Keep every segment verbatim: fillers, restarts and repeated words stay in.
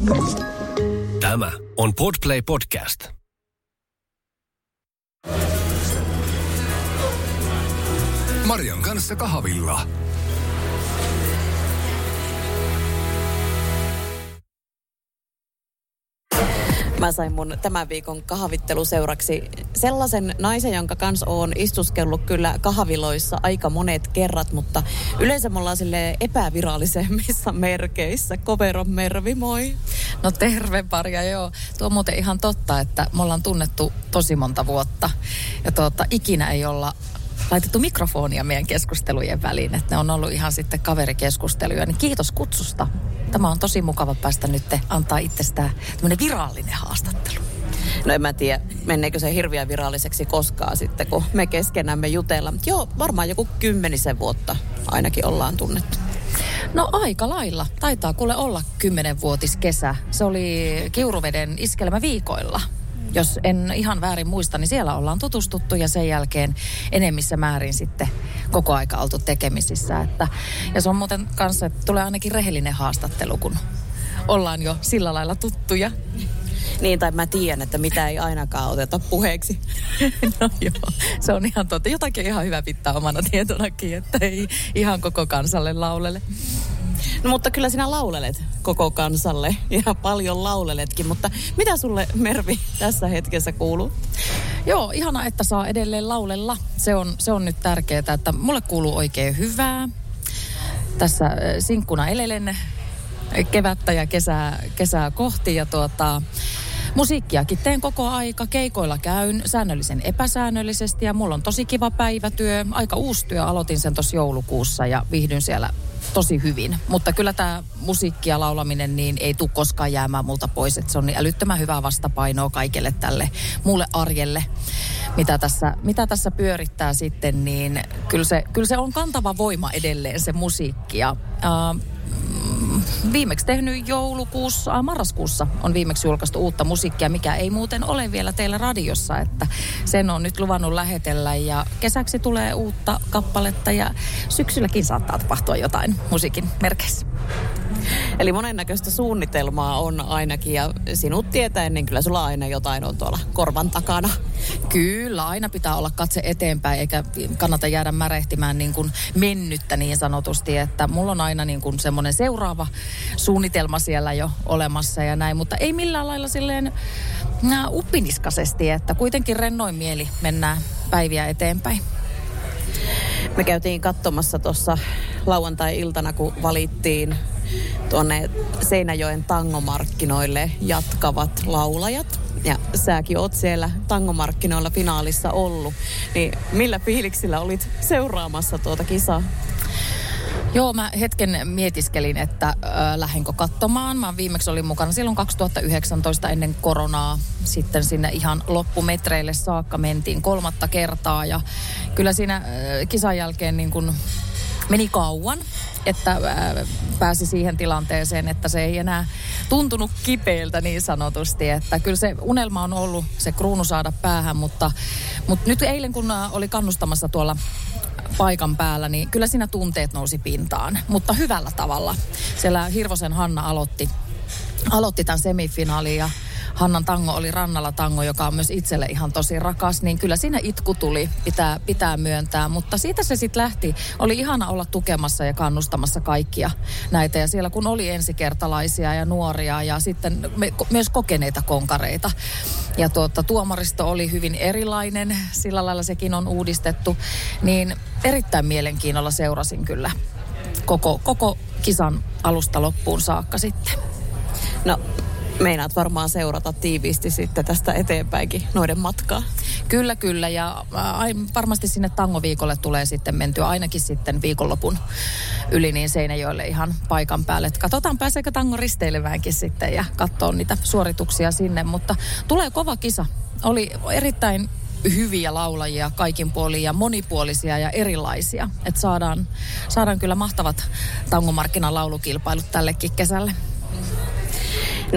Tämä on Podplay Podcast. Marian kanssa kahvilla. Mä sain mun tämän viikon kahvitteluseuraksi sellaisen naisen, jonka kanssa oon istuskellut kyllä kahviloissa aika monet kerrat, mutta yleensä me ollaan silleen epävirallisemmissa merkeissä. Koveron Mervi, moi. No terve Parja, joo. Tuo on muuten ihan totta, että me ollaan tunnettu tosi monta vuotta. Ja tuota, ikinä ei olla laitettu mikrofonia meidän keskustelujen väliin, että ne on ollut ihan sitten kaverikeskusteluja. Niin kiitos kutsusta. Tämä on tosi mukava päästä nyt antaa itsestään tämmöinen virallinen haastattelu. No en mä tiedä, menneekö se hirveän viralliseksi koskaan sitten, kun me keskenämme jutella. Joo, varmaan joku kymmenisen vuotta ainakin ollaan tunnettu. No aika lailla. Taitaa kuule olla kymmenenvuotis kesä. Se oli Kiuruveden iskelmäviikoilla. Jos en ihan väärin muista, niin siellä ollaan tutustuttu ja sen jälkeen enemmissä määrin sitten koko aika oltu tekemisissä. Että, ja se on muuten kanssa, että tulee ainakin rehellinen haastattelu, kun ollaan jo sillä lailla tuttuja. Niin, tai mä tiedän, että mitä ei ainakaan oteta puheeksi. No joo, se on ihan totta. Jotakin ihan hyvä pitää omana tietonakin, että ei ihan koko kansalle laulele. No mutta kyllä sinä laulelet koko kansalle ja paljon lauleletkin, mutta mitä sulle Mervi tässä hetkessä kuuluu? Joo, ihana, että saa edelleen laulella. Se on, se on nyt tärkeää, että mulle kuuluu oikein hyvää. Tässä sinkkuna elelen kevättä ja kesää, kesää kohti ja tuota... Musiikkiakin teen koko aika, keikoilla käyn säännöllisen epäsäännöllisesti ja mulla on tosi kiva päivätyö. Aika uusi työ, aloitin sen tuossa joulukuussa ja viihdyn siellä tosi hyvin. Mutta kyllä tämä musiikki ja laulaminen niin ei tule koskaan jäämään multa pois. Että se on niin älyttömän hyvää vastapainoa kaikelle tälle muulle arjelle, mitä tässä, mitä tässä pyörittää sitten. Niin kyllä se, kyllä se on kantava voima edelleen se musiikki ja... Uh, Viimeksi tehnyt joulukuussa, äh, marraskuussa on viimeksi julkaistu uutta musiikkia, mikä ei muuten ole vielä teillä radiossa, että sen on nyt luvannut lähetellä ja kesäksi tulee uutta kappaletta ja syksylläkin saattaa tapahtua jotain musiikin merkeissä. Eli monennäköistä suunnitelmaa on ainakin ja sinut tietäen, niin kyllä sulla aina jotain on tuolla korvan takana. Kyllä, aina pitää olla katse eteenpäin eikä kannata jäädä märehtimään niin kuin mennyttä niin sanotusti, että mulla on aina niin kuin semmoinen seuraava suunnitelma siellä jo olemassa ja näin, mutta ei millään lailla silleen uppiniskaisesti, että kuitenkin rennoin mieli mennään päiviä eteenpäin. Me käytiin katsomassa tuossa lauantai-iltana, kun valittiin tuonne Seinäjoen tangomarkkinoille jatkavat laulajat. Ja säkin oot siellä tangomarkkinoilla finaalissa ollut. Niin millä fiiliksillä olit seuraamassa tuota kisaa? Joo, mä hetken mietiskelin, että äh, lähdenkö katsomaan. Mä viimeksi olin mukana silloin kaksituhattayhdeksäntoista ennen koronaa. Sitten sinne ihan loppumetreille saakka mentiin kolmatta kertaa. Ja kyllä siinä äh, kisan jälkeen niin kun meni kauan, että äh, pääsi siihen tilanteeseen, että se ei enää tuntunut kipeältä niin sanotusti. Että kyllä se unelma on ollut se kruunu saada päähän, mutta, mutta nyt eilen kun oli kannustamassa tuolla paikan päällä, niin kyllä siinä tunteet nousi pintaan, mutta hyvällä tavalla. Siellä Hirvosen Hanna aloitti, aloitti tämän semifinaalin ja Hannan tango oli Rannalla tango, joka on myös itselle ihan tosi rakas, niin kyllä siinä itku tuli, pitää, pitää myöntää. Mutta siitä se sitten lähti. Oli ihana olla tukemassa ja kannustamassa kaikkia näitä. Ja siellä kun oli ensikertalaisia ja nuoria ja sitten me, myös kokeneita konkareita. Ja tuota, tuomaristo oli hyvin erilainen, sillä lailla sekin on uudistettu. Niin erittäin mielenkiinnolla seurasin kyllä koko, koko kisan alusta loppuun saakka sitten. No... Meinaat varmaan seurata tiiviisti sitten tästä eteenpäinkin noiden matkaa. Kyllä, kyllä. Ja äh, varmasti sinne tangoviikolle tulee sitten mentyä ainakin sitten viikonlopun yli niin Seinäjoelle ihan paikan päälle. Et katsotaan, pääseekö tango risteilemäänkin sitten ja katsoa niitä suorituksia sinne. Mutta tulee kova kisa. Oli erittäin hyviä laulajia kaikin puolin ja monipuolisia ja erilaisia. Että saadaan, saadaan kyllä mahtavat tangomarkkinan laulukilpailut tällekin kesälle. No,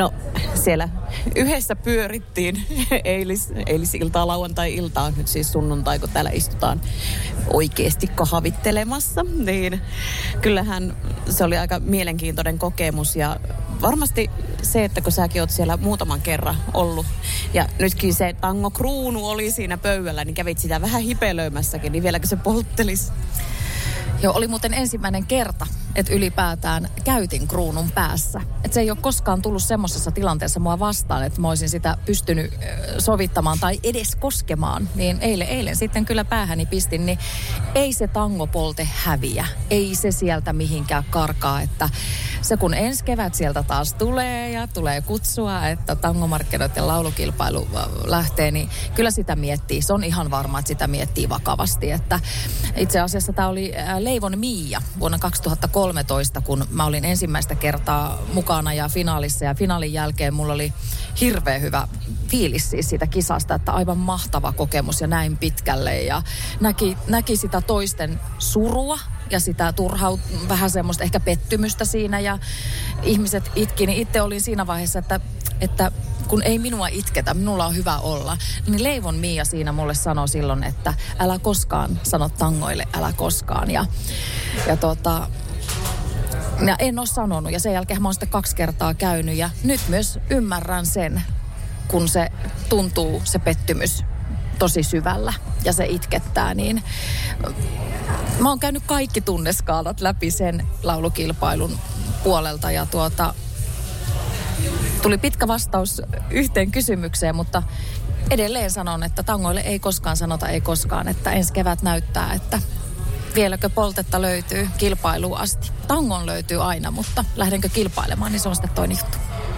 siellä yhdessä pyörittiin eilis, eilisiltaa, lauantai-iltaa, nyt siis sunnuntai, kun täällä istutaan oikeasti kahvittelemassa, niin kyllähän se oli aika mielenkiintoinen kokemus ja varmasti se, että kun säkin oot siellä muutaman kerran ollut ja nytkin se tango kruunu oli siinä pöydällä, niin kävit sitä vähän hipelöimässäkin, niin vieläkö se polttelisi? Joo, oli muuten ensimmäinen kerta, että ylipäätään käytin kruunun päässä. Että se ei ole koskaan tullut semmoisessa tilanteessa mua vastaan, että mä olisin sitä pystynyt sovittamaan tai edes koskemaan. Niin eilen, eilen sitten kyllä päähäni pistin, niin ei se tangopolte häviä. Ei se sieltä mihinkään karkaa, että se kun ensi kevät sieltä taas tulee ja tulee kutsua, että tangomarkkinoiden laulukilpailu lähtee, niin kyllä sitä miettii. Se on ihan varma, että sitä miettii vakavasti. Että itse asiassa tämä oli Leivon Miia vuonna kaksituhattakolmetoista, kun mä olin ensimmäistä kertaa mukana ja finaalissa. Ja finaalin jälkeen mulla oli hirveän hyvä fiilis siis siitä kisasta, että aivan mahtava kokemus ja näin pitkälle. Ja näki, näki sitä toisten surua ja sitä turhaa, vähän semmoista ehkä pettymystä siinä. Ja ihmiset itki, niin itse olin siinä vaiheessa, että, että kun ei minua itketä, minulla on hyvä olla. Niin Leivon Miia siinä mulle sanoi silloin, että älä koskaan sano tangoille, älä koskaan. Ja, ja tota, ja en ole sanonut ja sen jälkeen mä oon sitten kaksi kertaa käynyt ja nyt myös ymmärrän sen, kun se tuntuu se pettymys tosi syvällä ja se itkettää, niin mä oon käynyt kaikki tunneskaalat läpi sen laulukilpailun puolelta ja tuota, tuli pitkä vastaus yhteen kysymykseen, mutta edelleen sanon, että tangoille ei koskaan sanota ei koskaan, että ensi kevät näyttää, että vieläkö poltetta löytyy kilpailuun asti. Tangon löytyy aina, mutta lähdenkö kilpailemaan, niin se on sitten toinen juttu.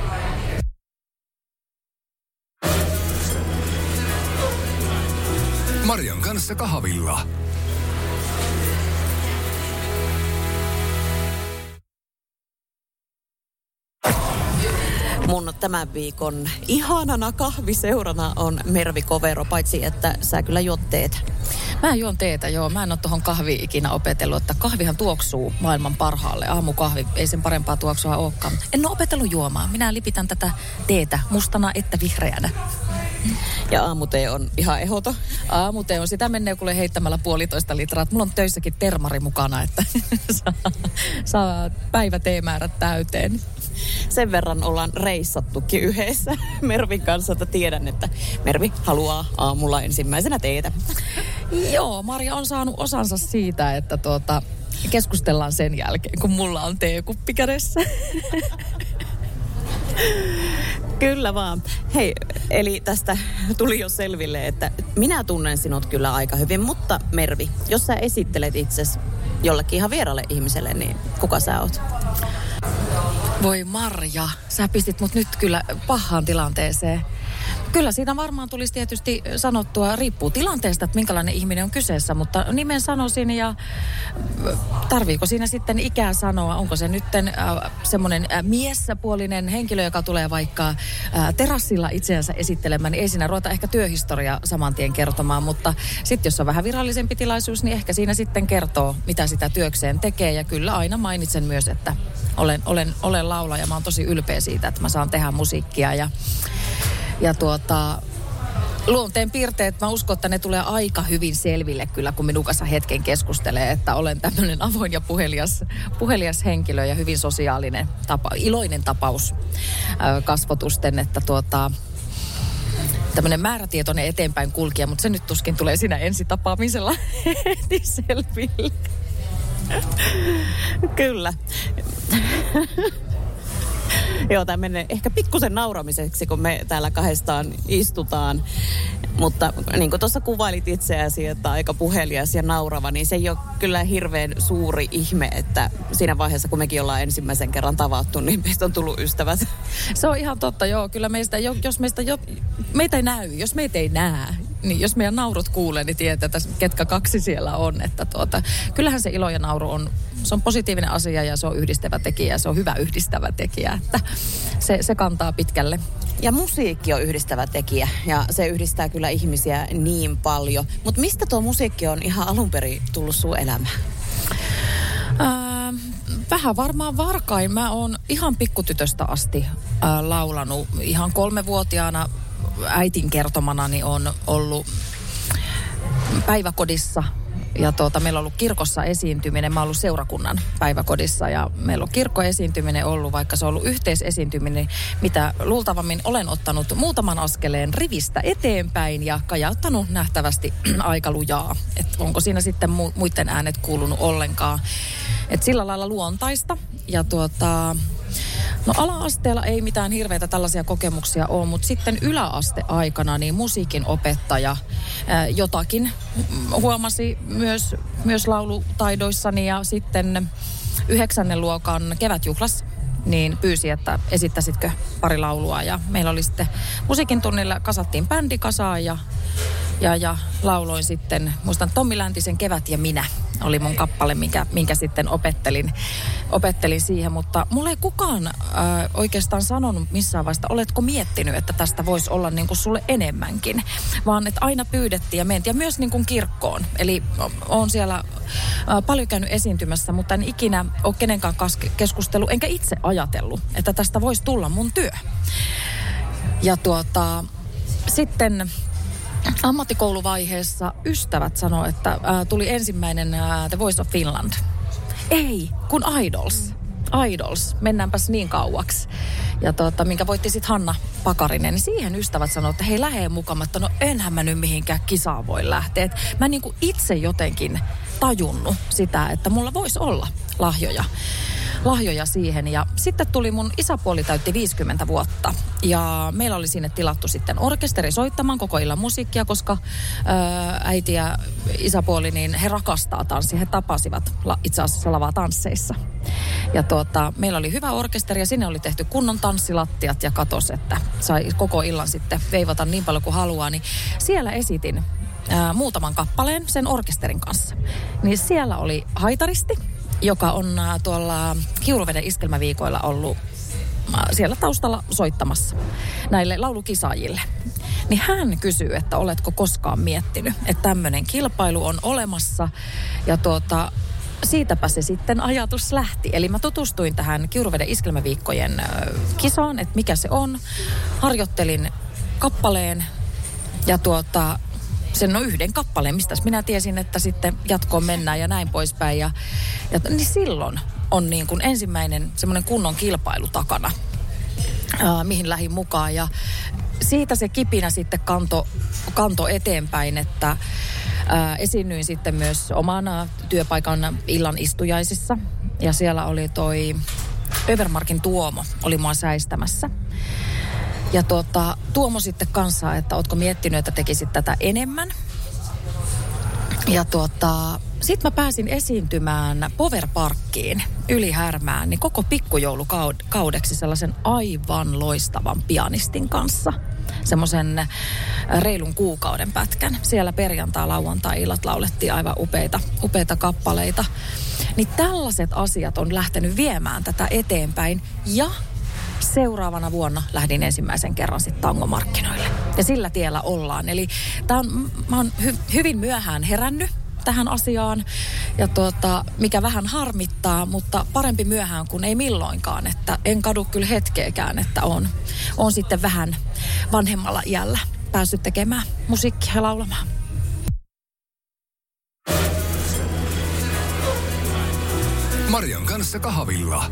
Marian kanssa kahvilla. Mun tämän viikon ihanana kahviseurana on Mervi Kovero, paitsi että sä kyllä juot teetä. Mä juon teetä, joo. Mä en ole tuohon kahviin ikinä opetellut, että kahvihan tuoksuu maailman parhaalle. Aamukahvi, ei sen parempaa tuoksua olekaan. En ole opetellut juomaan. Minä lipitän tätä teetä mustana että vihreänä. Ja aamutee on ihan ehdoton. Aamutee on. Sitä menee kuule heittämällä puolitoista litraa. Mulla on töissäkin termari mukana, että saa, saa päiväteemäärät täyteen. Sen verran ollaan reissattukin yhdessä Mervin kanssa, että tiedän, että Mervi haluaa aamulla ensimmäisenä teetä. Joo, Marja on saanut osansa siitä, että tuota, keskustellaan sen jälkeen, kun mulla on teekuppi kädessä. Kyllä vaan. Hei, eli tästä tuli jo selville, että minä tunnen sinut kyllä aika hyvin, mutta Mervi, jos sä esittelet itsesi jollekin ihan vieralle ihmiselle, niin kuka sä oot? Voi Marja, sä pistit mut nyt kyllä pahaan tilanteeseen. Kyllä siitä varmaan tulisi tietysti sanottua, riippuu tilanteesta, että minkälainen ihminen on kyseessä, mutta nimen sanoisin ja tarviiko siinä sitten ikää sanoa, onko se nyt äh, semmoinen äh, miessäpuolinen henkilö, joka tulee vaikka äh, terassilla itseänsä esittelemään, niin ei siinä ruveta ehkä työhistoria saman tien kertomaan, mutta sitten jos on vähän virallisempi tilaisuus, niin ehkä siinä sitten kertoo, mitä sitä työkseen tekee ja kyllä aina mainitsen myös, että olen, olen, olen laulaja, mä oon tosi ylpeä siitä, että mä saan tehdä musiikkia ja Ja tuota, luonteen piirteet, mä uskon, että ne tulee aika hyvin selville kyllä, kun minun kanssa hetken keskustelee, että olen tämmöinen avoin ja puhelias, puhelias henkilö ja hyvin sosiaalinen, tapa, iloinen tapaus äh, kasvotusten, että tuota, tämmöinen määrätietoinen eteenpäin kulkija, mutta se nyt tuskin tulee siinä ensitapaamisella heti selville. Kyllä. Joo, tämä menee ehkä pikkusen nauramiseksi, kun me täällä kahdestaan istutaan. Mutta niin kuin tuossa kuvailit itseäsi, että aika puhelias ja naurava, niin se ei ole kyllä hirveän suuri ihme, että siinä vaiheessa, kun mekin ollaan ensimmäisen kerran tavattu, niin meistä on tullut ystävät. Se on ihan totta, joo. Kyllä meistä, jos meistä jo, meitä ei näy, jos meitä ei näe, niin jos meidän naurut kuulee, niin tietää, ketkä kaksi siellä on. Että tuota, kyllähän se ilo ja nauru on, se on positiivinen asia ja se on yhdistävä tekijä. Se on hyvä yhdistävä tekijä, että se, se kantaa pitkälle. Ja musiikki on yhdistävä tekijä ja se yhdistää kyllä ihmisiä niin paljon. Mutta mistä tuo musiikki on ihan alun perin tullut sun elämään? Äh, vähän varmaan varkain. Mä oon ihan pikkutytöstä asti äh, laulanut. Ihan kolmevuotiaana äitin kertomanani on ollut päiväkodissa. Ja tuota, meillä on ollut kirkossa esiintyminen. Mä oon ollut seurakunnan päiväkodissa ja meillä on kirkkoesiintyminen ollut, vaikka se on ollut yhteisesiintyminen, mitä luultavammin olen ottanut muutaman askeleen rivistä eteenpäin ja kajauttanut nähtävästi aika lujaa. Et onko siinä sitten mu- muiden äänet kuulunut ollenkaan. Et sillä lailla luontaista. Ja tuota, no ala-asteella ei mitään hirveitä tällaisia kokemuksia ole, mutta sitten yläasteaikana niin musiikin opettaja ää, jotakin huomasi myös, myös laulutaidoissani ja sitten yhdeksännen luokan kevätjuhlas niin pyysi, että esittäisitkö pari laulua ja meillä oli sitten musiikin tunnilla kasattiin bändi kasaan ja Ja, ja lauloin sitten, muistan Tommi Läntisen Kevät ja minä oli mun kappale, minkä, minkä sitten opettelin, opettelin siihen. Mutta mulle ei kukaan äh, oikeastaan sanonut missään vaiheessa, oletko miettinyt, että tästä voisi olla niin kuin sulle enemmänkin. Vaan että aina pyydettiin ja mentiin ja myös niin kuin kirkkoon. Eli olen siellä äh, paljon käynyt esiintymässä, mutta en ikinä ole kenenkään keskustellut, enkä itse ajatellut, että tästä voisi tulla mun työ. Ja tuota, sitten ammattikouluvaiheessa ystävät sanoi, että ää, tuli ensimmäinen ää, The Voice of Finland. Ei, kun Idols. Idols, mennäänpäs niin kauaksi. Ja tuota, minkä voitti sitten Hanna Pakarinen, niin siihen ystävät sanoi, että hei lähde mukaan, että no enhän mä nyt mihinkään kisaan voi lähteä. Et mä niinku itse jotenkin tajunnut sitä, että mulla voisi olla lahjoja. lahjoja siihen. Ja sitten tuli mun isäpuoli täytti viisikymmentä vuotta. Ja meillä oli sinne tilattu sitten orkesteri soittamaan koko illan musiikkia, koska ää, äiti ja isäpuoli, niin he rakastaa tanssia. He tapasivat la, itse asiassa lavatansseissa. Ja tuota, meillä oli hyvä orkesteri ja sinne oli tehty kunnon tanssilattiat ja katos, että sai koko illan sitten veivata niin paljon kuin haluaa. Niin siellä esitin ää, muutaman kappaleen sen orkesterin kanssa. Niin siellä oli haitaristi, joka on tuolla Kiuruveden iskelmäviikoilla ollut siellä taustalla soittamassa näille laulukisaajille. Niin hän kysyy, että oletko koskaan miettinyt, että tämmöinen kilpailu on olemassa. Ja tuota, siitäpä se sitten ajatus lähti. Eli mä tutustuin tähän Kiuruveden iskelmäviikkojen kisaan, että mikä se on. Harjoittelin kappaleen ja tuota... sen on yhden kappaleen, mistä minä tiesin, että sitten jatkoon mennään ja näin poispäin. Ja, ja niin silloin on niin kuin ensimmäinen semmoinen kunnon kilpailu takana, ää, mihin lähdin mukaan. Ja siitä se kipinä sitten kanto, kanto eteenpäin, että ää, esiinnyin sitten myös omana työpaikan illan istujaisissa. Ja siellä oli toi Övermarkin Tuomo, oli mua säistämässä. Ja tuota, Tuomo sitten kanssa, että ootko miettinyt, että tekisit tätä enemmän. Ja tuota, sitten mä pääsin esiintymään Power Parkkiin yli Härmään, niin koko pikkujoulukaudeksi sellaisen aivan loistavan pianistin kanssa. Semmoisen reilun kuukauden pätkän. Siellä perjantai, lauantai, illat laulettiin aivan upeita, upeita kappaleita. Niin tällaiset asiat on lähtenyt viemään tätä eteenpäin ja... seuraavana vuonna lähdin ensimmäisen kerran sitten tangomarkkinoille. Ja sillä tiellä ollaan. Eli tää on, mä oon hy, hyvin myöhään herännyt tähän asiaan. Ja tuota, mikä vähän harmittaa, mutta parempi myöhään kuin ei milloinkaan. Että en kadu kyllä hetkeäkään, että on, on sitten vähän vanhemmalla iällä päässyt tekemään musiikkia ja laulamaan. Marian kanssa kahvilla.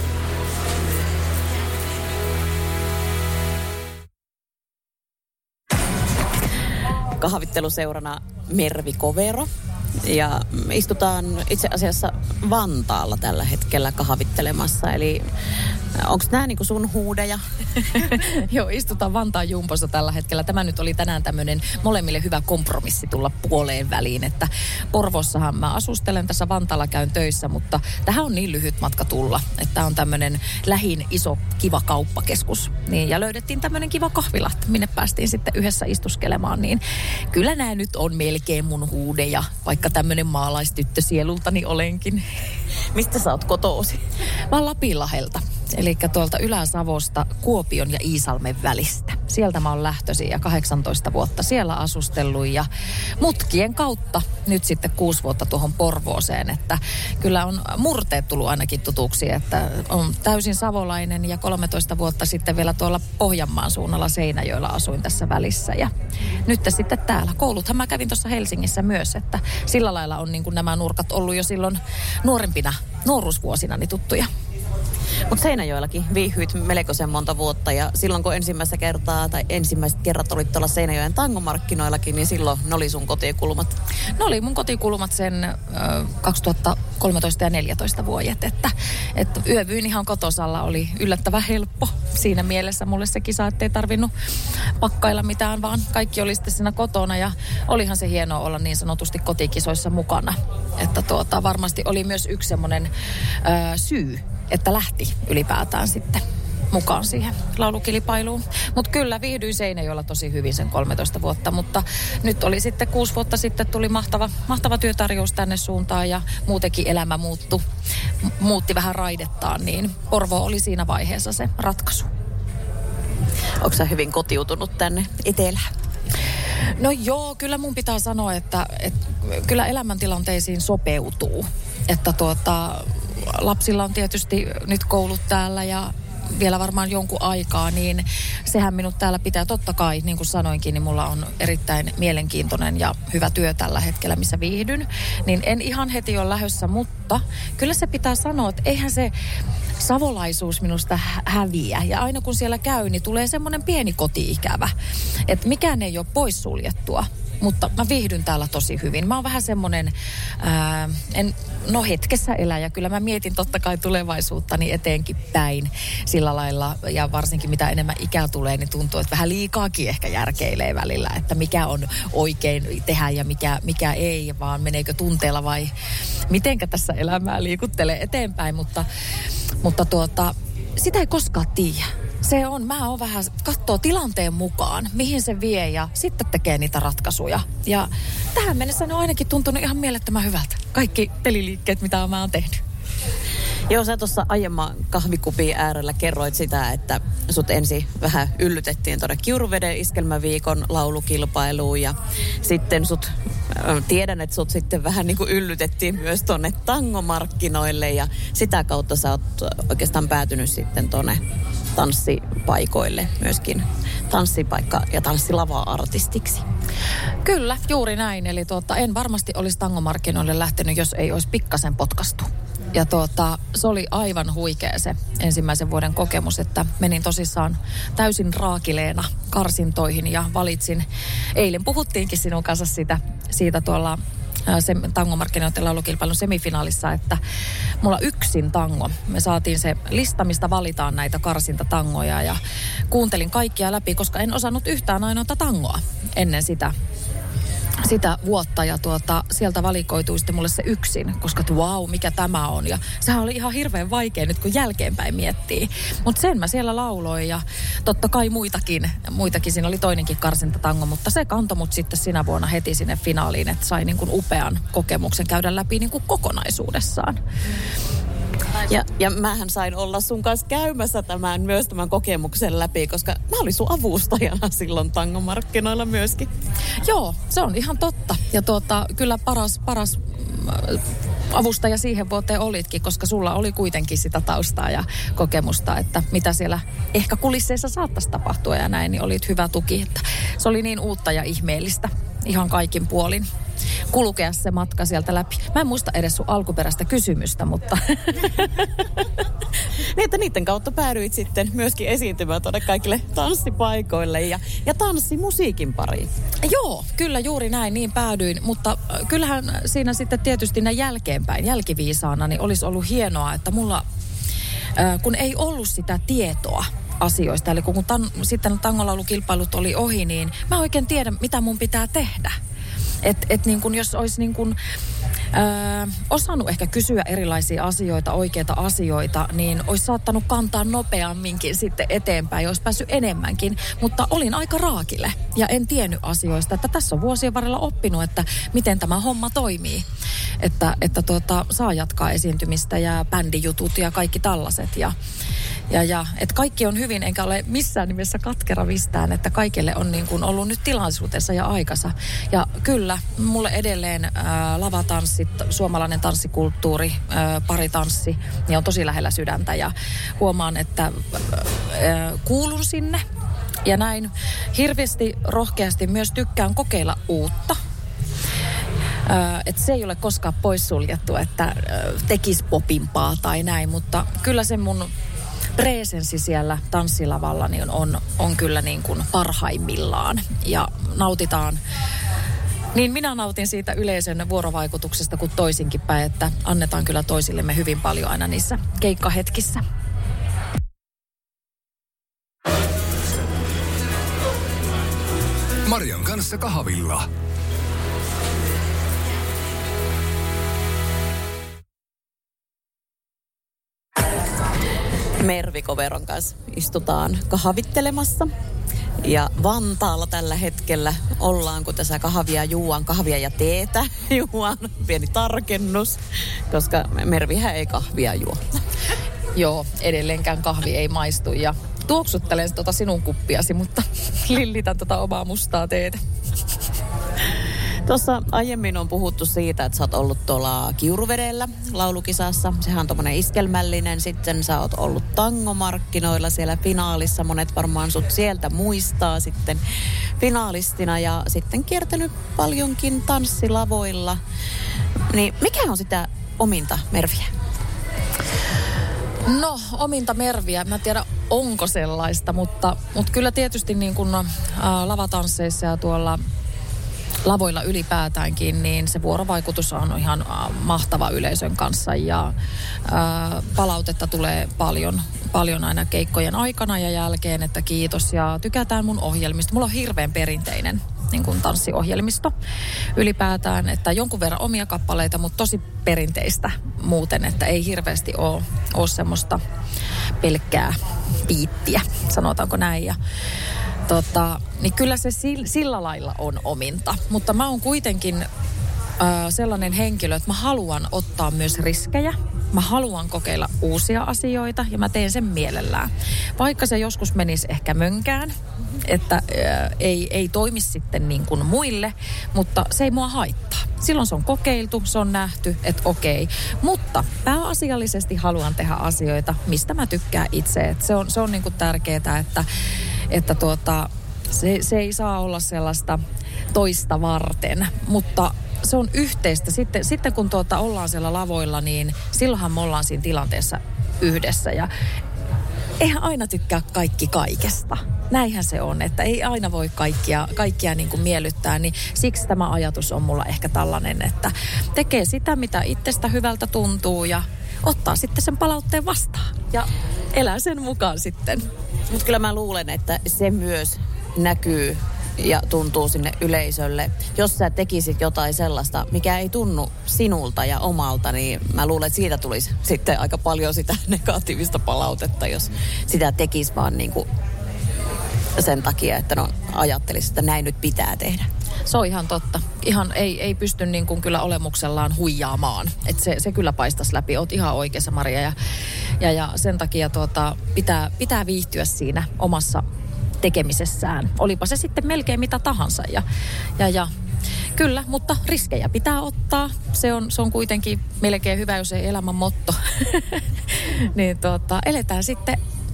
Kahvitteluseurana Mervi Kovero. Ja istutaan itse asiassa Vantaalla tällä hetkellä kahvittelemassa. Eli onko nämä niinku sun huudeja? Joo, istutaan Vantaan jumpossa tällä hetkellä. Tämä nyt oli tänään tämmöinen molemmille hyvä kompromissi tulla puoleen väliin. Että Porvoossahan mä asustelen tässä Vantaalla, käyn töissä, mutta tähän on niin lyhyt matka tulla. Että tämä on tämmöinen lähin iso kiva kauppakeskus. Niin, ja löydettiin tämmöinen kiva kahvila, minne päästiin sitten yhdessä istuskelemaan. Niin kyllä nämä nyt on melkein mun huudeja, vaikka tämmöinen maalaistyttö sielultani olenkin. Mistä sä oot kotoosi? Mä oon Lapinlahelta. Eli tuolta Ylä-Savosta Kuopion ja Iisalmen välistä. Sieltä mä oon lähtöisin ja kahdeksantoista vuotta siellä asustellut ja mutkien kautta nyt sitten kuusi vuotta tuohon Porvooseen. Että kyllä on murteet tullut ainakin tutuksi, että on täysin savolainen ja kolmetoista vuotta sitten vielä tuolla Pohjanmaan suunnalla Seinäjoella asuin tässä välissä. Ja nyt sitten täällä. Kouluthan mä kävin tuossa Helsingissä myös, että sillä lailla on niin kuin nämä nurkat ollut jo silloin nuorempina, nuoruusvuosinani tuttuja. Mutta Seinäjoellakin viihyit melkoisen monta vuotta ja silloin kun ensimmäistä kertaa tai ensimmäiset kerrat olit tuolla Seinäjoen tangomarkkinoillakin, niin silloin ne oli sun kotikulmat. Ne oli mun kotikulmat sen äh, kaksituhattakolmetoista ja neljätoista vuodet, että, että yövyin ihan kotosalla oli yllättävän helppo. Siinä mielessä mulle se kisa, ettei tarvinnut pakkailla mitään, vaan kaikki oli sitten siinä kotona ja olihan se hienoa olla niin sanotusti kotikisoissa mukana. Että tuota, varmasti oli myös yksi semmoinen äh, syy, että lähti ylipäätään sitten mukaan siihen laulukilpailuun. Mutta kyllä viihdyin Seinäjoella tosi hyvin sen kolmetoista vuotta, mutta nyt oli sitten kuusi vuotta sitten tuli mahtava, mahtava työtarjous tänne suuntaan ja muutenkin elämä muuttu, muutti vähän raidettaan, niin Porvoo oli siinä vaiheessa se ratkaisu. Onko sä hyvin kotiutunut tänne etelään? No joo, kyllä mun pitää sanoa, että, että kyllä elämäntilanteisiin sopeutuu. Että tuota, lapsilla on tietysti nyt koulut täällä ja vielä varmaan jonkun aikaa, niin sehän minut täällä pitää. Totta kai, niin kuin sanoinkin, niin mulla on erittäin mielenkiintoinen ja hyvä työ tällä hetkellä, missä viihdyn. Niin en ihan heti ole lähdössä, mutta kyllä se pitää sanoa, että eihän se savolaisuus minusta häviä. Ja aina kun siellä käy, niin tulee semmoinen pieni koti-ikävä. Että mikään ei ole poissuljettua. Mutta mä viihdyn täällä tosi hyvin. Mä oon vähän semmoinen, ää, en, no hetkessä eläjä. Kyllä mä mietin totta kai tulevaisuuttani eteenkin päin sillä lailla. Ja varsinkin mitä enemmän ikää tulee, niin tuntuu, että vähän liikaakin ehkä järkeilee välillä. Että mikä on oikein tehdä ja mikä, mikä ei, vaan meneekö tunteella vai mitenkä tässä elämää liikuttelee eteenpäin. Mutta, mutta tuota, sitä ei koskaan tiedä. Se on, mä oon vähän, katsoo tilanteen mukaan, mihin se vie ja sitten tekee niitä ratkaisuja. Ja tähän mennessä ne on ainakin tuntunut ihan mielettömän hyvältä. Kaikki peliliikkeet, mitä mä oon tehnyt. Joo, sä tuossa aiemman kahvikupin äärellä kerroit sitä, että sut ensin vähän yllytettiin tuonne Kiuruveden iskelmäviikon laulukilpailuun ja sitten sut, tiedän, että sut sitten vähän niin kuin yllytettiin myös tuonne tangomarkkinoille ja sitä kautta sä oot oikeastaan päätynyt sitten tuonne tanssipaikoille myöskin tanssipaikka- ja tanssilava-artistiksi. Kyllä, juuri näin. Eli tuota, en varmasti olisi tangomarkkinoille lähtenyt, jos ei olisi pikkasen potkastu. Ja tuota, se oli aivan huikea se ensimmäisen vuoden kokemus, että menin tosissaan täysin raakileena karsintoihin ja valitsin. Eilen puhuttiinkin sinun kanssa siitä, siitä tuolla se, tangomarkkinoiden laulukilpailun semifinaalissa, että mulla yksin tango. Me saatiin se lista, mistä valitaan näitä karsintatangoja ja kuuntelin kaikkia läpi, koska en osannut yhtään ainoata tangoa ennen sitä. sitä vuotta ja tuota, sieltä valikoitui sitten mulle se yksin, koska wow, mikä tämä on. Ja sehän oli ihan hirveän vaikea nyt, kun jälkeenpäin miettii. Mutta sen mä siellä lauloin ja totta kai muitakin, muitakin siinä oli toinenkin karsintatango, mutta se kantoi mut sitten sinä vuonna heti sinne finaaliin, että sai niin kuin upean kokemuksen käydä läpi niin kuin kokonaisuudessaan. Ja, ja mähän sain olla sun kanssa käymässä tämän, myös tämän kokemuksen läpi, koska mä olin sun avustajana silloin tangomarkkinoilla myöskin. Joo, se on ihan totta. Ja tuota, kyllä paras, paras avustaja siihen vuoteen olitkin, koska sulla oli kuitenkin sitä taustaa ja kokemusta, että mitä siellä ehkä kulisseissa saattaisi tapahtua ja näin, niin olit hyvä tuki. Että se oli niin uutta ja ihmeellistä ihan kaikin puolin kulkea se matka sieltä läpi. Mä en muista edes sun alkuperäistä kysymystä, mutta niin, että niiden kautta päädyit sitten myöskin esiintymään tuonne kaikille tanssipaikoille ja, ja tanssimusiikin pariin. Joo, kyllä juuri näin, niin päädyin, mutta kyllähän siinä sitten tietysti näin jälkeenpäin, jälkiviisaana, niin olisi ollut hienoa, että mulla, äh, kun ei ollut sitä tietoa asioista, eli kun tan, sitten tangolaulukilpailut oli ohi, niin mä oikein tiedän, mitä mun pitää tehdä. Että et niin kun jos olisi niin kun, ää, osannut ehkä kysyä erilaisia asioita, oikeita asioita, niin olisi saattanut kantaa nopeamminkin sitten eteenpäin, olisi päässyt enemmänkin. Mutta olin aika raakille ja en tiennyt asioista, että tässä on vuosien varrella oppinut, että miten tämä homma toimii. Että, että tuota, saa jatkaa esiintymistä ja bändijutut ja kaikki tällaiset. Ja, Ja, ja että kaikki on hyvin, enkä ole missään nimessä katkera mistään, että kaikille on niin kuin ollut nyt tilaisuutensa ja aikansa. Ja kyllä, mulle edelleen ää, lavatanssit, suomalainen tanssikulttuuri, ää, paritanssi, niin on tosi lähellä sydäntä ja huomaan, että ää, kuulun sinne. Ja näin hirveästi rohkeasti myös tykkään kokeilla uutta. Äh, että se ei ole koskaan poissuljettu, että äh, tekisi popimpaa tai näin, mutta kyllä se mun presenssi siellä tanssilavalla niin on, on kyllä niin kuin parhaimmillaan ja nautitaan. Niin minä nautin siitä yleisön vuorovaikutuksesta kuin toisinkin päin, että annetaan kyllä toisillemme hyvin paljon aina niissä keikkahetkissä. Marian kanssa kahvilla. Mervi-koveron kanssa istutaan kahvittelemassa. Ja Vantaalla tällä hetkellä ollaan, kun tässä kahvia juuan, kahvia ja teetä juuan. Pieni tarkennus, koska Mervihän ei kahvia juo. Joo, edelleenkään kahvi ei maistu ja tuoksuttelen tota sinun kuppiasi, mutta lillitän tota omaa mustaa teetä. Tuossa aiemmin on puhuttu siitä, että sä oot ollut tuolla Kiuruvedellä laulukisassa. Sehän on tommonen iskelmällinen. Sitten sä oot ollut tangomarkkinoilla siellä finaalissa. Monet varmaan sut sieltä muistaa sitten finaalistina ja sitten kiertänyt paljonkin tanssilavoilla. Niin mikä on sitä ominta Merviä? No, ominta Merviä. Mä en tiedä, onko sellaista, mutta, mutta kyllä tietysti niin kuin äh, lavatansseissa ja tuolla lavoilla ylipäätäänkin, niin se vuorovaikutus on ihan mahtava yleisön kanssa ja ää, palautetta tulee paljon, paljon aina keikkojen aikana ja jälkeen, että kiitos ja tykätään mun ohjelmista. Mulla on hirveän perinteinen niin kuin tanssiohjelmisto ylipäätään, että jonkun verran omia kappaleita, mutta tosi perinteistä muuten, että ei hirveästi ole, ole semmoista pelkkää piittiä, sanotaanko näin ja Tota, niin kyllä se sillä lailla on ominta, mutta mä oon kuitenkin äh, sellainen henkilö, että mä haluan ottaa myös riskejä. Mä haluan kokeilla uusia asioita ja mä teen sen mielellään. Vaikka se joskus menisi ehkä mönkään, että äh, ei, ei toimi sitten niin kuin muille, mutta se ei mua haittaa. Silloin se on kokeiltu, se on nähty, että okei. Mutta pääasiallisesti haluan tehdä asioita, mistä mä tykkään itse. Et se on, se on niin kuin tärkeää, että Että tuota, se, se ei saa olla sellaista toista varten, mutta se on yhteistä. Sitten, sitten kun tuota ollaan siellä lavoilla, niin silloinhan me ollaan siinä tilanteessa yhdessä. Ja eihän aina tykkää kaikki kaikesta. Näinhän se on, että ei aina voi kaikkia, kaikkia niin kuin miellyttää. Niin siksi tämä ajatus on mulla ehkä tällainen, että tekee sitä, mitä itsestä hyvältä tuntuu ja ottaa sitten sen palautteen vastaan. Ja elää sen mukaan sitten. Mutta kyllä mä luulen, että se myös näkyy ja tuntuu sinne yleisölle. Jos sä tekisit jotain sellaista, mikä ei tunnu sinulta ja omalta, niin mä luulen, että siitä tulisi sitten aika paljon sitä negatiivista palautetta, jos sitä tekisi vaan niin kuin sen takia, että no ajattelisi, että näin nyt pitää tehdä. Se on ihan totta. Ihan ei, ei pysty niin kuin kyllä olemuksellaan huijaamaan. Että se, se kyllä paistaisi läpi. Oot ihan oikeassa, Maria. Ja, ja, ja sen takia tuota, pitää, pitää viihtyä siinä omassa tekemisessään. Olipa se sitten melkein mitä tahansa. Ja, ja, ja kyllä, mutta riskejä pitää ottaa. Se on, se on kuitenkin melkein hyvä, jos ei elämän motto. niin tuota, eletään sitten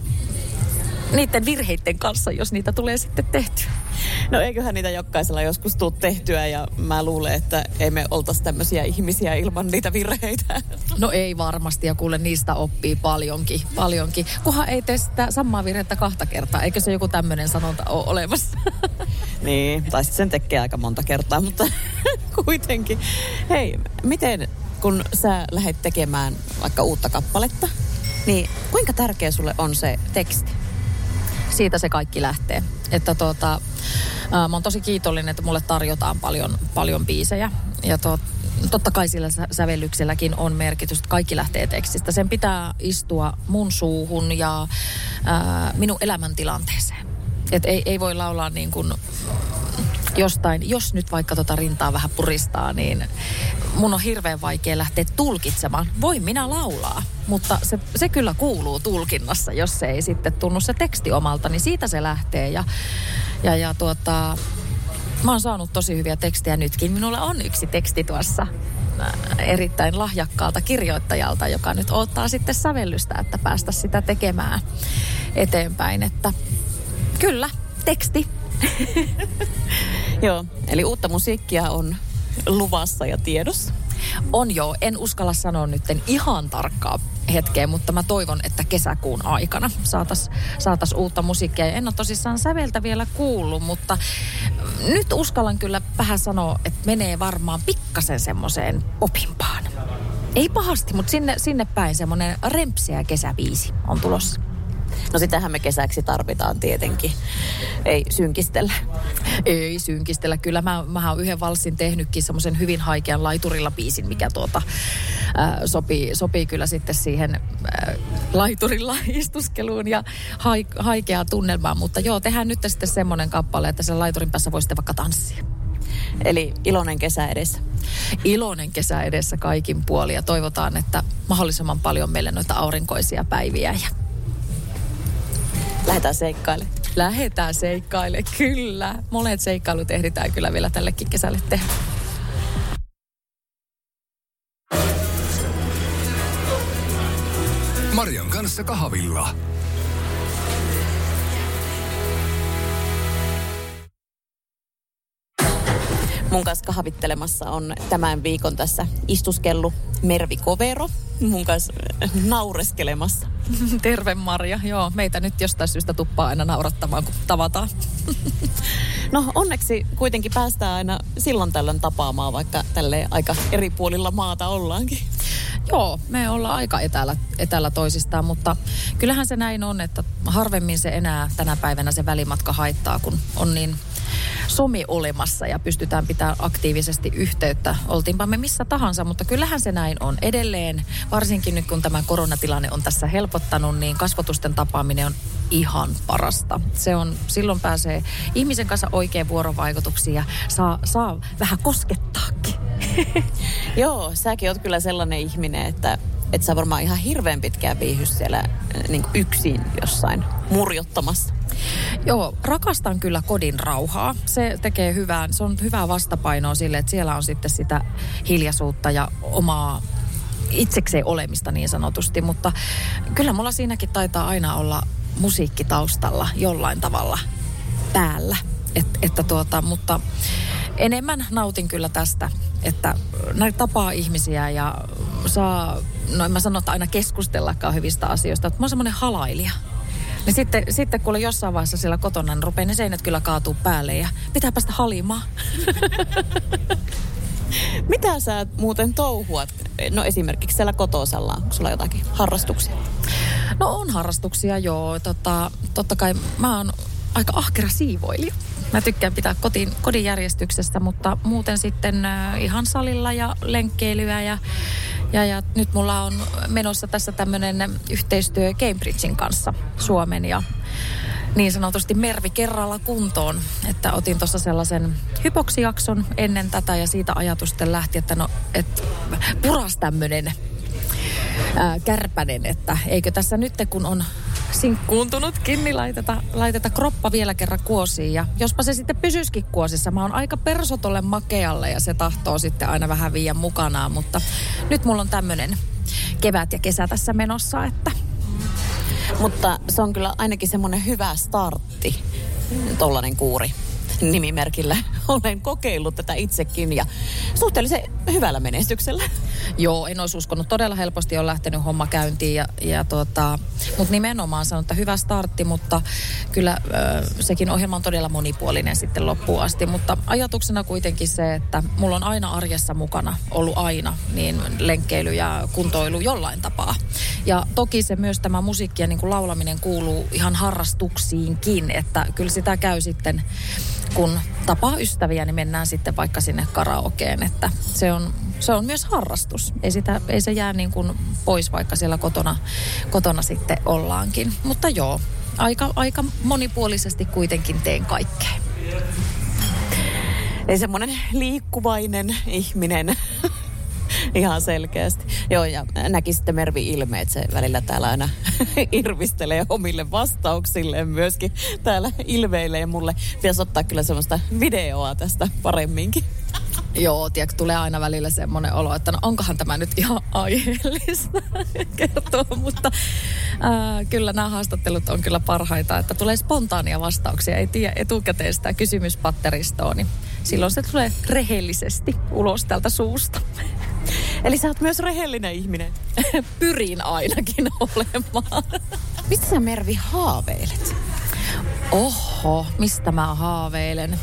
niiden virheiden kanssa, jos niitä tulee sitten tehtyä. No eiköhän niitä jokaisella joskus tule tehtyä ja mä luulen, että ei me oltaisi tämmöisiä ihmisiä ilman niitä virheitä. No ei varmasti ja kuule niistä oppii paljonkin, paljonkin. Kunhan ei tee sitä samaa virhettä kahta kertaa, eikö se joku tämmöinen sanonta ole olemassa? Niin, tai sitten sen tekee aika monta kertaa, mutta kuitenkin. Hei, miten kun sä lähdet tekemään vaikka uutta kappaletta, niin kuinka tärkeä sulle on se teksti? Siitä se kaikki lähtee. Että tuota, ää, mä oon tosi kiitollinen, että mulle tarjotaan paljon, paljon biisejä. Ja to, totta kai sillä sävellykselläkin on merkitys, että kaikki lähtee tekstistä. Sen pitää istua mun suuhun ja ää, minun elämäntilanteeseen. Että ei, ei voi laulaa niin kuin jostain, jos nyt vaikka tota rintaa vähän puristaa, niin mun on hirveän vaikea lähteä tulkitsemaan. Voin minä laulaa, mutta se, se kyllä kuuluu tulkinnassa, jos se ei sitten tunnu se teksti omalta, niin siitä se lähtee. Ja, ja, ja tuota, mä oon saanut tosi hyviä tekstejä nytkin. Minulla on yksi teksti tuossa erittäin lahjakkaalta kirjoittajalta, joka nyt odottaa sitten sävellystä, että päästä sitä tekemään eteenpäin. Että kyllä, teksti. Joo, eli uutta musiikkia on luvassa ja tiedossa. On joo, en uskalla sanoa nyt ihan tarkkaa hetkeä, mutta mä toivon, että kesäkuun aikana saatas, saatas uutta musiikkia. Ja en ole tosissaan säveltä vielä kuullut, mutta nyt uskallan kyllä vähän sanoa, että menee varmaan pikkasen semmoiseen popimpaan. Ei pahasti, mutta sinne, sinne päin semmoinen rempseä kesäbiisi on tulossa. No sitähän me kesäksi tarvitaan tietenkin. Ei synkistellä. Ei synkistellä. Kyllä mä, mä oon yhden valssin tehnytkin semmoisen hyvin haikean laiturilla biisin, mikä tuota, ää, sopii, sopii kyllä sitten siihen ää, laiturilla istuskeluun ja haik, haikeaa tunnelmaa. Mutta joo, tehdään nyt sitten semmoinen kappale, että sen laiturin päässä voi sitten vaikka tanssia. Eli iloinen kesä edessä. Iloinen kesä edessä kaikin puolin ja toivotaan, että mahdollisimman paljon meille noita aurinkoisia päiviä ja lähdetään seikkaille. Lähdetään seikkaille, kyllä. Monet seikkailut ehditään kyllä vielä tällekin kesälle tehdä. Marian kanssa kahvilla. Mun kanssa kahvittelemassa on tämän viikon tässä istuskellut Mervi Kovero. Mun kanssa naureskelemassa. Terve Marja. Joo, meitä nyt jostain syystä tuppaa aina naurattamaan, kun tavataan. No onneksi kuitenkin päästään aina silloin tällöin tapaamaan, vaikka tälleen aika eri puolilla maata ollaankin. Joo, me ollaan aika etäällä, etäällä toisistaan, mutta kyllähän se näin on, että harvemmin se enää tänä päivänä se välimatka haittaa, kun on niin somi olemassa ja pystytään pitämään aktiivisesti yhteyttä. Oltiinpa me missä tahansa, mutta kyllähän se näin on edelleen. Varsinkin nyt kun tämä koronatilanne on tässä helpottanut, niin kasvotusten tapaaminen on ihan parasta. Se on, silloin pääsee ihmisen kanssa oikein vuorovaikutuksiin ja saa, saa vähän koskettaakin. Joo, säkin oot kyllä sellainen ihminen, että et sä varmaan ihan hirveän pitkään viihdy siellä niin kuin yksin jossain murjottamassa. Joo, rakastan kyllä kodin rauhaa. Se tekee hyvää, se on hyvää vastapainoa sille, että siellä on sitten sitä hiljaisuutta ja omaa itsekseen olemista niin sanotusti. Mutta kyllä mulla siinäkin taitaa aina olla musiikki taustalla jollain tavalla päällä. Et, että tuota, mutta enemmän nautin kyllä tästä, että näitä tapaa ihmisiä ja saa, no en mä sano, että aina keskustellakaan hyvistä asioista, että mä oon semmoinen halailija. Niin sitten, sitten kun olen jossain vaiheessa siellä kotona, niin rupeaa ne seinät kyllä kaatuu päälle ja pitää päästä halimaan. Mitä sä muuten touhuat? No esimerkiksi siellä kotosalla, onko sulla jotakin harrastuksia? No on harrastuksia, joo. Tota, totta kai mä oon aika ahkera siivoilija. Mä tykkään pitää kotiin, kodin järjestyksestä, mutta muuten sitten äh, ihan salilla ja lenkkeilyä ja, ja, ja nyt mulla on menossa tässä tämmöinen yhteistyö Cambridgein kanssa Suomen ja niin sanotusti Mervi kerralla kuntoon, että otin tuossa sellaisen hypoksijakson ennen tätä ja siitä ajatusten lähti, että no, et puras tämmöinen ää, kärpänen, että eikö tässä nyt kun on sinkkuuntunutkin, niin laiteta, laiteta kroppa vielä kerran kuosiin ja jospa se sitten pysyisikin kuosissa. Mä oon aika perso tolle makealle ja se tahtoo sitten aina vähän viiä mukanaan, mutta nyt mulla on tämmöinen kevät ja kesä tässä menossa, että mutta se on kyllä ainakin semmoinen hyvä startti, tollainen kuuri nimimerkillä. Olen kokeillut tätä itsekin ja suhteellisen hyvällä menestyksellä. Joo, en olisi uskonut. Todella helposti on lähtenyt homma käyntiin, ja, ja tuota, mutta nimenomaan sanon, että hyvä startti, mutta kyllä ö, sekin ohjelma on todella monipuolinen sitten loppuun asti. Mutta ajatuksena kuitenkin se, että mulla on aina arjessa mukana ollut aina niin lenkkeily ja kuntoilu jollain tapaa. Ja toki se myös tämä musiikki ja niin kuin laulaminen kuuluu ihan harrastuksiinkin, että kyllä sitä käy sitten, kun tapaa ystäviä, niin mennään sitten vaikka sinne karaokeen, että se on, se on myös harrastus. Ei, sitä, ei se jää niin kuin pois, vaikka siellä kotona, kotona sitten ollaankin. Mutta joo, aika, aika monipuolisesti kuitenkin teen kaikkea. Ei semmoinen liikkuvainen ihminen. Ihan selkeästi. Joo, ja näkisitte Mervi ilmeet, se välillä täällä aina irvistelee omille vastauksilleen myöskin. Täällä ilveilee mulle. Pitäisi ottaa kyllä semmoista videoa tästä paremminkin. Joo, tiedätkö, tulee aina välillä semmoinen olo, että no onkohan tämä nyt ihan aiheellista kertoa, mutta ää, kyllä nämä haastattelut on kyllä parhaita, että tulee spontaania vastauksia, ei tiedä etukäteen sitä kysymyspatteristoa, niin silloin se tulee rehellisesti ulos tältä suusta. Eli sä oot myös rehellinen ihminen. Pyrin ainakin olemaan. Mistä sä, Mervi, haaveilet? Oho, mistä mä haaveilen?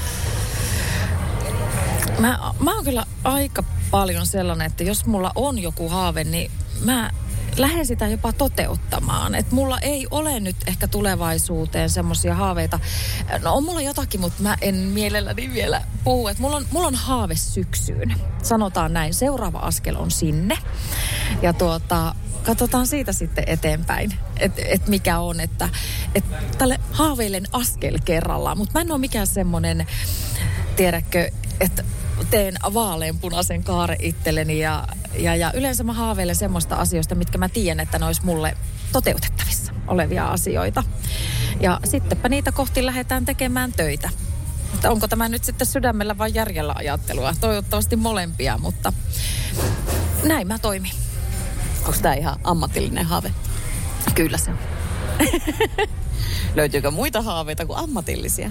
Mä, mä oon kyllä aika paljon sellainen, että jos mulla on joku haave, niin mä lähden sitä jopa toteuttamaan. Että mulla ei ole nyt ehkä tulevaisuuteen semmoisia haaveita. No on mulla jotakin, mutta mä en mielelläni vielä puhu. Että mulla on, mulla on haave syksyyn. Sanotaan näin. Seuraava askel on sinne. Ja tuota, katsotaan siitä sitten eteenpäin, että et mikä on. Että et tälle haaveilen askel kerrallaan. Mutta mä en ole mikään semmoinen, tiedätkö, että teen vaaleanpunaisen kaaren itselleni ja, ja, ja yleensä mä haaveilen semmoista asioista, mitkä mä tiedän, että ne olisi mulle toteutettavissa olevia asioita. Ja sittenpä niitä kohti lähdetään tekemään töitä. Että onko tämä nyt sitten sydämellä vai järjellä ajattelua? Toivottavasti molempia, mutta näin mä toimin. Onko tämä ihan ammatillinen haave? Kyllä se on. Löytyykö muita haaveita kuin ammatillisia?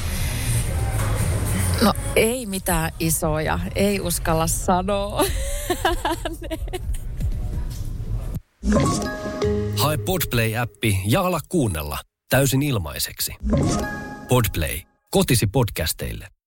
No ei mitään isoja, ei uskalla sanoa. Hae Podplay-appi ja ala kuunnella täysin ilmaiseksi. Podplay, kotisi podcasteille.